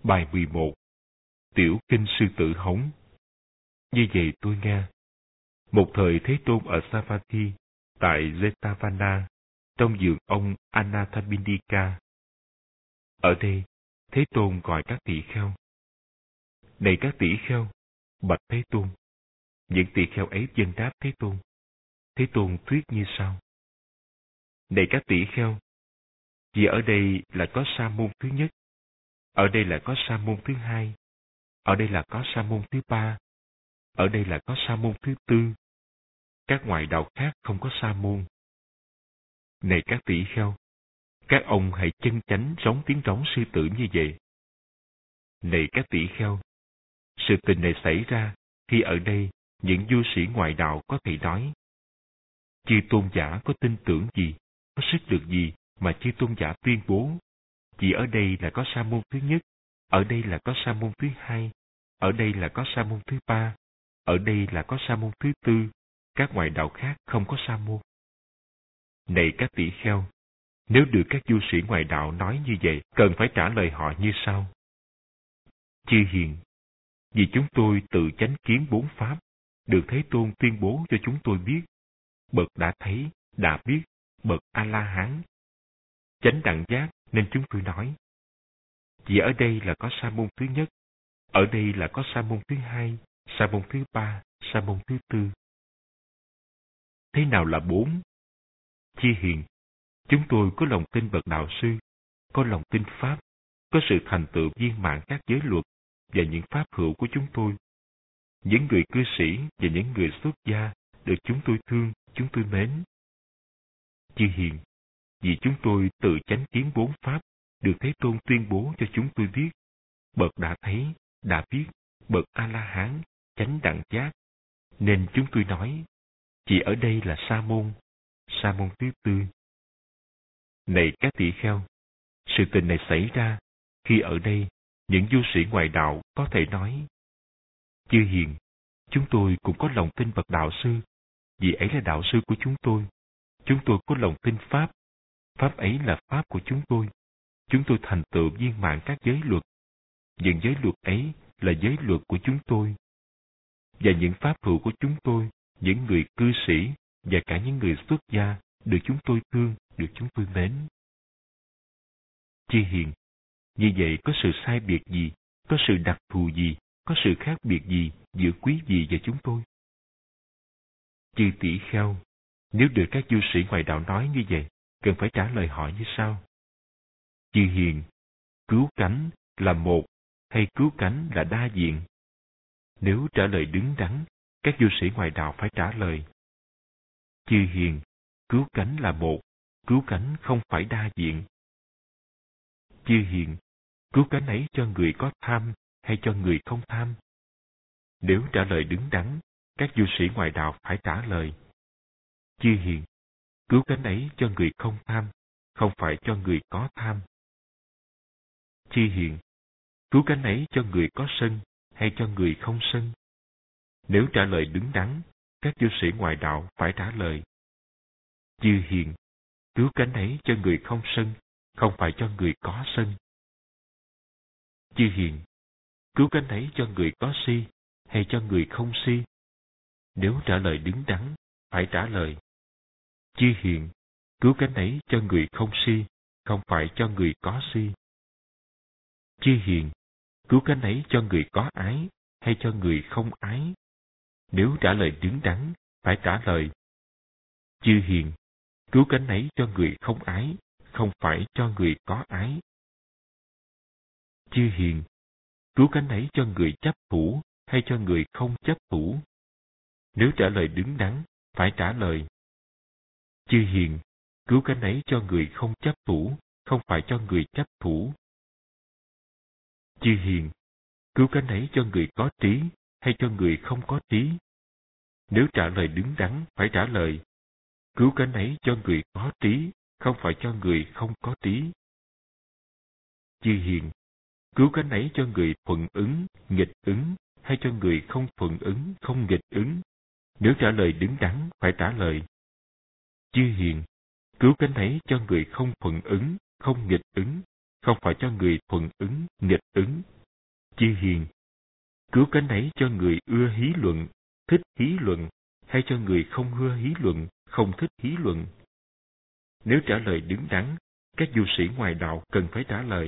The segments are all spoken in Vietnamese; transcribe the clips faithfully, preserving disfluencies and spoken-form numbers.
Bài mười một. Tiểu kinh sư tử hống. Như vậy tôi nghe. Một thời Thế Tôn ở Savatthi, tại Jetavana, trong vườn ông Anathapindika. Ở đây, Thế Tôn gọi các tỷ kheo. Này các tỷ kheo, bạch Thế Tôn. Những tỷ kheo ấy vâng đáp Thế Tôn. Thế Tôn thuyết như sau. Này các tỷ kheo, vì ở đây là có sa môn thứ nhất, ở đây là có sa môn thứ hai, ở đây là có sa môn thứ ba, ở đây là có sa môn thứ tư. Các ngoại đạo khác không có sa môn. Này các tỷ kheo, các ông hãy chân chánh giống tiếng trống sư tử như vậy. Này các tỷ kheo, sự tình này xảy ra khi ở đây những du sĩ ngoại đạo có thể nói: chư tôn giả có tin tưởng gì, có sức lực gì mà chư tôn giả tuyên bố? Chỉ ở đây là có sa môn thứ nhất, ở đây là có sa môn thứ hai, ở đây là có sa môn thứ ba, ở đây là có sa môn thứ tư. Các ngoại đạo khác không có sa môn. Này các tỷ kheo, nếu được các du sĩ ngoại đạo nói như vậy, cần phải trả lời họ như sau. Chư hiền, vì chúng tôi tự chánh kiến bốn pháp, được Thế Tôn tuyên bố cho chúng tôi biết. Bậc đã thấy, đã biết, bậc A-la-hán. Chánh đẳng giác nên chúng tôi nói. Vì ở đây là có sa môn thứ nhất, ở đây là có sa môn thứ hai, sa môn thứ ba, sa môn thứ tư. Thế nào là bốn? Chư hiền, chúng tôi có lòng tin bậc đạo sư, có lòng tin pháp, có sự thành tựu viên mãn các giới luật và những pháp hữu của chúng tôi. Những người cư sĩ và những người xuất gia được chúng tôi thương, chúng tôi mến. Chư hiền, vì chúng tôi tự chánh kiến bốn pháp, được Thế Tôn tuyên bố cho chúng tôi biết. Bậc đã thấy, đã biết, bậc A-la-hán, chánh đẳng giác, nên chúng tôi nói, chỉ ở đây là sa môn, sa môn thứ tư. Này các tỷ kheo, sự tình này xảy ra khi ở đây những du sĩ ngoại đạo có thể nói: chư hiền, chúng tôi cũng có lòng tin bậc đạo sư, vì ấy là đạo sư của chúng tôi. Chúng tôi có lòng tin pháp, pháp ấy là pháp của chúng tôi. Chúng tôi thành tựu viên mãn các giới luật. Những giới luật ấy là giới luật của chúng tôi. Và những pháp hữu của chúng tôi, những người cư sĩ và cả những người xuất gia, được chúng tôi thương, được chúng tôi mến. Chư hiền, như vậy có sự sai biệt gì, có sự đặc thù gì, có sự khác biệt gì giữa quý vị và chúng tôi? Chư tỷ kheo, nếu được các du sĩ ngoại đạo nói như vậy, cần phải trả lời họ như sau. Chư hiền, cứu cánh là một hay cứu cánh là đa diện? Nếu trả lời đứng đắn, các du sĩ ngoại đạo phải trả lời. Chư hiền, cứu cánh là một, cứu cánh không phải đa diện. Chư hiền, cứu cánh ấy cho người có tham hay cho người không tham? Nếu trả lời đứng đắn, các du sĩ ngoại đạo phải trả lời. Chư hiền, cứu cánh ấy cho người không tham, không phải cho người có tham. Chư hiền, cứu cánh ấy cho người có sân hay cho người không sân? Nếu trả lời đứng đắn, các du sĩ ngoại đạo phải trả lời. Chư hiền, cứu cánh ấy cho người không sân, không phải cho người có sân. Chư hiền, cứu cánh ấy cho người có si hay cho người không si? Nếu trả lời đứng đắn, phải trả lời. Chư hiền, cứu cánh ấy cho người không si, không phải cho người có si. Chư hiền, cứu cánh ấy cho người có ái hay cho người không ái? Nếu trả lời đứng đắn, phải trả lời. Chư hiền, cứu cánh ấy cho người không ái, không phải cho người có ái. Chư hiền, cứu cánh ấy cho người chấp thủ hay cho người không chấp thủ? Nếu trả lời đứng đắn, phải trả lời. Chư hiền, cứu cánh ấy cho người không chấp thủ, không phải cho người chấp thủ. Chư hiền, cứu cánh ấy cho người có trí hay cho người không có trí? Nếu trả lời đứng đắn, phải trả lời. Cứu cánh ấy cho người có trí, không phải cho người không có trí. Chư hiền, cứu cánh ấy cho người thuận ứng, nghịch ứng, hay cho người không thuận ứng, không nghịch ứng? Nếu trả lời đứng đắn, phải trả lời. Chư hiền, cứu cánh ấy cho người không thuận ứng, không nghịch ứng, không phải cho người thuận ứng, nghịch ứng, Chư hiền, cứu cánh ấy cho người ưa hí luận, thích hí luận, hay cho người không ưa hí luận, không thích hí luận? Nếu trả lời đứng đắn, các du sĩ ngoài đạo cần phải trả lời.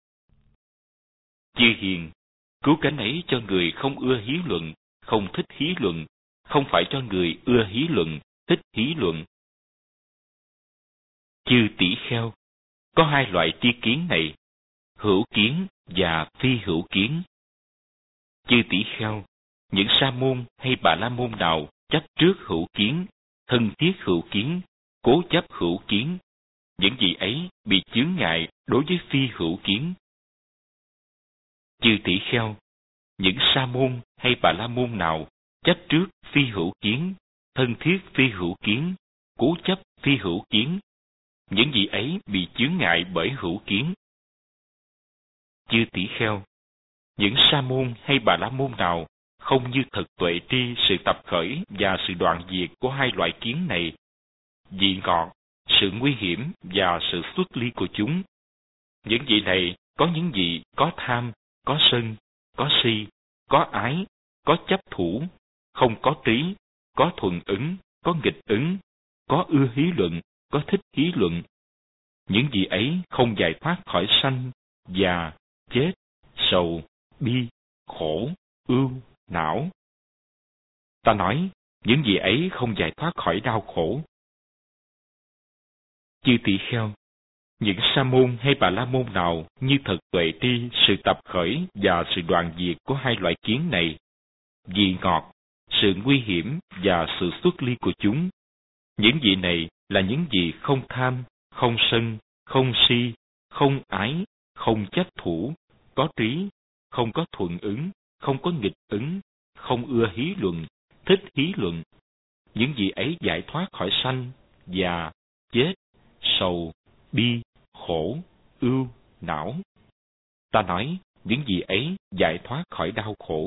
Chư hiền, cứu cánh ấy cho người không ưa hí luận, không thích hí luận, không phải cho người ưa hí luận, thích hí luận. Chư tỷ kheo, có hai loại tri kiến này, hữu kiến và phi hữu kiến. Chư tỷ kheo, những sa môn hay bà la môn nào chấp trước hữu kiến, thân thiết hữu kiến, cố chấp hữu kiến, những gì ấy bị chướng ngại đối với phi hữu kiến. Chư tỷ kheo, những sa môn hay bà la môn nào chấp trước phi hữu kiến, thân thiết phi hữu kiến, cố chấp phi hữu kiến, những gì ấy bị chướng ngại bởi hữu kiến. Chư tỷ kheo, những sa môn hay bà la môn nào không như thật tuệ tri sự tập khởi và sự đoạn diệt của hai loại kiến này, vị ngọt, sự nguy hiểm và sự xuất ly của chúng. Những vị này có những gì có tham, có sân, có si, có ái, có chấp thủ, không có trí, có thuận ứng, có nghịch ứng, có ưa hí luận, có thích hí luận. Những vị ấy không giải thoát khỏi sanh, già, chết, sầu, bi, khổ, ưu, não. Ta nói, những vị ấy không giải thoát khỏi đau khổ. Chư tỷ kheo, những sa môn hay bà la môn nào như thật tuệ tri sự tập khởi và sự đoạn diệt của hai loại kiến này, vị ngọt, sự nguy hiểm và sự xuất ly của chúng, những vị này là những gì không tham, không sân, không si, không ái, không chấp thủ, có trí, không có thuận ứng, không có nghịch ứng, không ưa hí luận, thích hí luận. Những vị ấy giải thoát khỏi sanh, già, chết, sầu, bi, khổ, ưu, não. Ta nói, những vị ấy giải thoát khỏi đau khổ.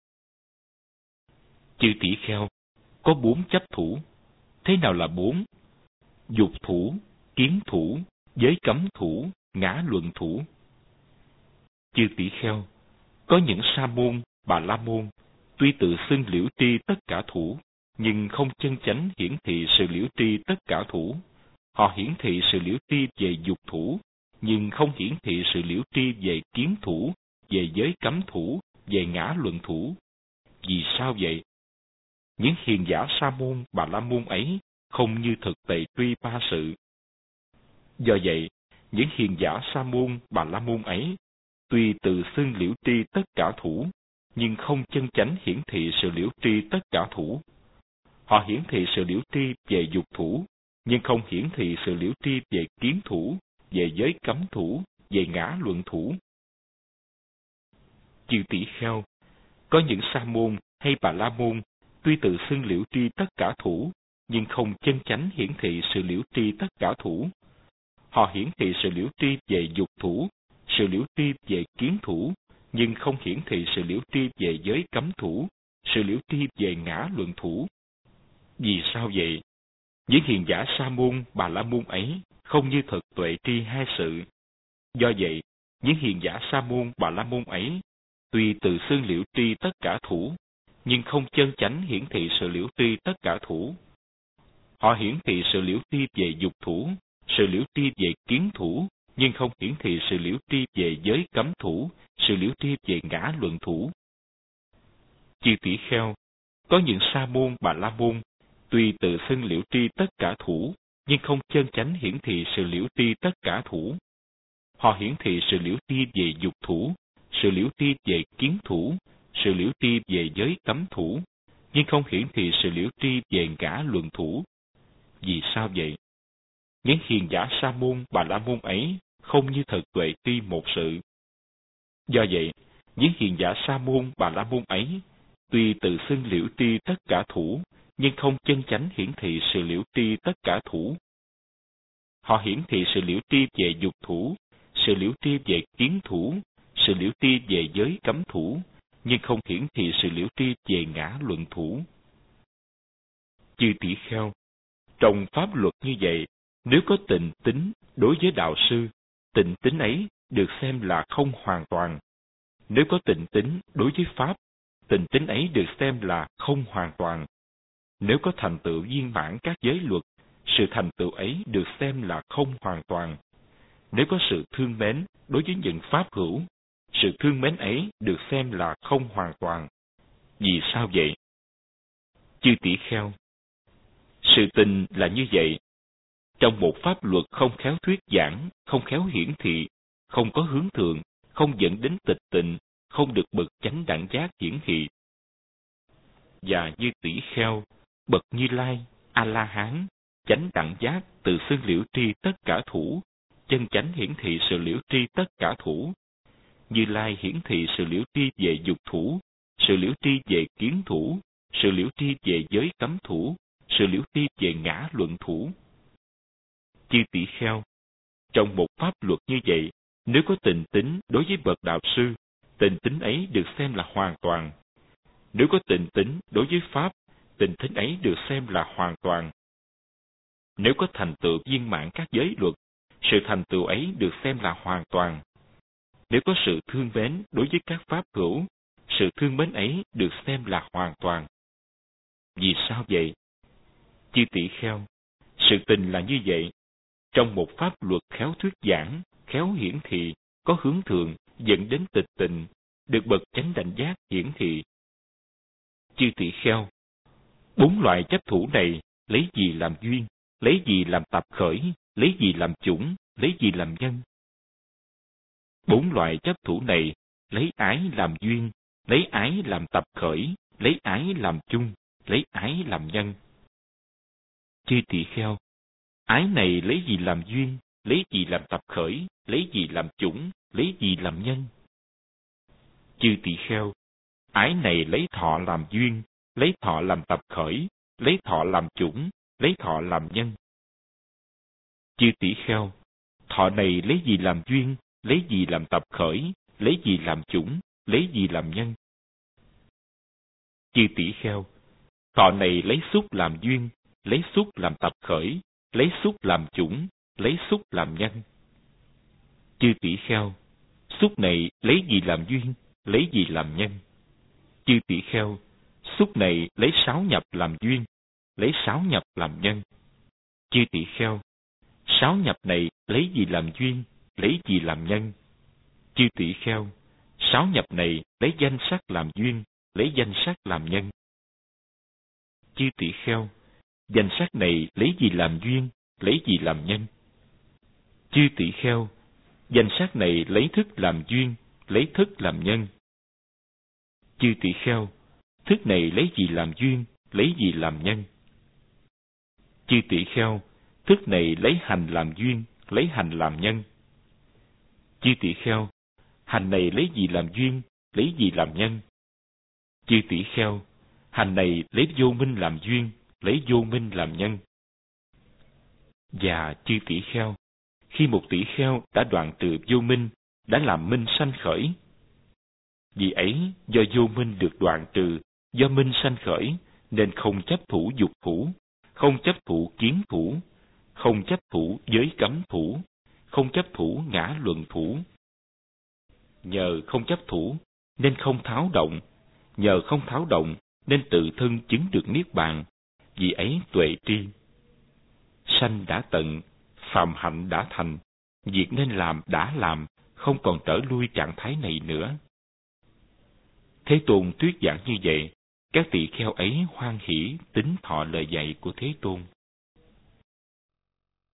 Chư tỷ kheo, có bốn chấp thủ. Thế nào là bốn? Dục thủ, kiến thủ, giới cấm thủ, ngã luận thủ. Chư tỷ kheo, có những sa môn, bà la môn, tuy tự xưng liễu tri tất cả thủ, nhưng không chân chánh hiển thị sự liễu tri tất cả thủ. Họ hiển thị sự liễu tri về dục thủ, nhưng không hiển thị sự liễu tri về kiến thủ, về giới cấm thủ, về ngã luận thủ. Vì sao vậy? Những hiền giả sa môn, bà la môn ấy không như thực tệ tuy ba sự. Do vậy, những hiền giả sa môn, bà la môn ấy tuy tự xưng liễu tri tất cả thủ, nhưng không chân chánh hiển thị sự liễu tri tất cả thủ. Họ hiển thị sự liễu tri về dục thủ, nhưng không hiển thị sự liễu tri về kiến thủ, về giới cấm thủ, về ngã luận thủ. Chư tỷ kheo, có những sa môn hay bà la môn tuy tự xưng liễu tri tất cả thủ, nhưng không chân chánh hiển thị sự liễu tri tất cả thủ. Họ hiển thị sự liễu tri về dục thủ, sự liễu tri về kiến thủ, nhưng không hiển thị sự liễu tri về giới cấm thủ, sự liễu tri về ngã luận thủ. Vì sao vậy? Những hiền giả sa môn, bà la môn ấy không như thật tuệ tri hai sự. Do vậy, những hiền giả sa môn, bà la môn ấy tuy tự xưng liễu tri tất cả thủ, nhưng không chân chánh hiển thị sự liễu tri tất cả thủ. Họ hiển thị sự liễu tri về dục thủ, sự liễu tri về kiến thủ, nhưng không hiển thị sự liễu tri về giới cấm thủ, sự liễu tri về ngã luận thủ. Chư tỷ kheo, có những sa môn, bà la môn tuy tự xưng liễu tri tất cả thủ, nhưng không chân chánh hiển thị sự liễu tri tất cả thủ. Họ hiển thị sự liễu tri về dục thủ, sự liễu tri về kiến thủ, sự liễu tri về giới cấm thủ, nhưng không hiển thị sự liễu tri về ngã luận thủ. Vì sao vậy? Những hiền giả sa môn, bà la môn ấy không như thật tuệ tri một sự. Do vậy, những hiền giả sa môn, bà la môn ấy tuy tự xưng liễu tri tất cả thủ, nhưng không chân chánh hiển thị sự liễu tri tất cả thủ. Họ hiển thị sự liễu tri về dục thủ, sự liễu tri về kiến thủ, sự liễu tri về giới cấm thủ, nhưng không hiển thị sự liễu tri về ngã luận thủ. Chư tỷ kheo, trong pháp luật như vậy, nếu có tịnh tín đối với đạo sư, tịnh tín ấy được xem là không hoàn toàn. Nếu có tịnh tín đối với Pháp, tịnh tín ấy được xem là không hoàn toàn. Nếu có thành tựu viên mãn các giới luật, sự thành tựu ấy được xem là không hoàn toàn. Nếu có sự thương mến đối với những pháp hữu, sự thương mến ấy được xem là không hoàn toàn. Vì sao vậy? Chư tỷ kheo, sự tình là như vậy. Trong một pháp luật không khéo thuyết giảng, không khéo hiển thị, không có hướng thượng, không dẫn đến tịch tịnh, không được bậc chánh đẳng giác hiển thị. Và như tỷ kheo, bậc Như Lai, A-la-hán, chánh đẳng giác tự xưng liễu tri tất cả thủ, chân chánh hiển thị sự liễu tri tất cả thủ. Như Lai hiển thị sự liễu tri về dục thủ, sự liễu tri về kiến thủ, sự liễu tri về giới cấm thủ, sự liễu tri về ngã luận thủ. Chư tỷ kheo, trong một pháp luật như vậy, nếu có tịnh tín đối với bậc đạo sư, tịnh tín ấy được xem là hoàn toàn. Nếu có tịnh tín đối với Pháp, tịnh tín ấy được xem là hoàn toàn. Nếu có thành tựu viên mãn các giới luật, sự thành tựu ấy được xem là hoàn toàn. Nếu có sự thương mến đối với các pháp hữu, sự thương mến ấy được xem là hoàn toàn. Vì sao vậy? Chư tỷ kheo, sự tình là như vậy. Trong một pháp luật khéo thuyết giảng, khéo hiển thị, có hướng thượng, dẫn đến tịch tịnh, được bậc chánh đẳng giác hiển thị. Chư tỷ kheo, bốn loại chấp thủ này lấy gì làm duyên, lấy gì làm tập khởi, lấy gì làm chủng, lấy gì làm nhân? Bốn loại chấp thủ này lấy ái làm duyên, lấy ái làm tập khởi, lấy ái làm chung, lấy ái làm nhân. Chư tỷ kheo, ái này lấy gì làm duyên, lấy gì làm tập khởi, lấy gì làm chủng, lấy gì làm nhân? Chư tỷ kheo, ái này lấy thọ làm duyên, lấy thọ làm tập khởi, lấy thọ làm chủng, lấy thọ làm nhân. Chư tỷ kheo, thọ này lấy gì làm duyên, lấy gì làm tập khởi, lấy gì làm chủng, lấy gì làm nhân? Chư tỷ kheo, thọ này lấy xúc làm duyên, lấy xúc làm tập khởi, lấy xúc làm chủng, lấy xúc làm nhân. Chư tỷ kheo, xúc này lấy gì làm duyên, lấy gì làm nhân? Chư tỷ kheo, xúc này lấy sáu nhập làm duyên, lấy sáu nhập làm nhân. Chư tỷ kheo, sáu nhập này lấy gì làm duyên, lấy gì làm nhân? Chư tỷ kheo, sáu nhập này lấy danh sắc làm duyên, lấy danh sắc làm nhân. Chư tỷ kheo, danh sắc này lấy gì làm duyên, lấy gì làm nhân? Chư tỷ kheo, danh sắc này lấy thức làm duyên, lấy thức làm nhân. Chư tỷ kheo, thức này lấy gì làm duyên, lấy gì làm nhân? Chư tỷ kheo, thức này lấy hành làm duyên, lấy hành làm nhân. Chư tỷ kheo, hành này lấy gì làm duyên, lấy gì làm nhân? Chư tỷ kheo, hành này lấy vô minh làm duyên, lấy vô minh làm nhân. Và chư tỷ kheo, khi một tỷ kheo đã đoạn trừ vô minh, đã làm minh sanh khởi. Vì ấy, do vô minh được đoạn trừ, do minh sanh khởi, nên không chấp thủ dục thủ, không chấp thủ kiến thủ, không chấp thủ giới cấm thủ, không chấp thủ ngã luận thủ. Nhờ không chấp thủ, nên không tháo động, nhờ không tháo động, nên tự thân chứng được niết bàn. Vì ấy tuệ tri. Sanh đã tận, phàm hạnh đã thành, việc nên làm đã làm, không còn trở lui trạng thái này nữa. Thế Tôn thuyết giảng như vậy, các tỳ kheo ấy hoan hỷ tín thọ lời dạy của Thế Tôn.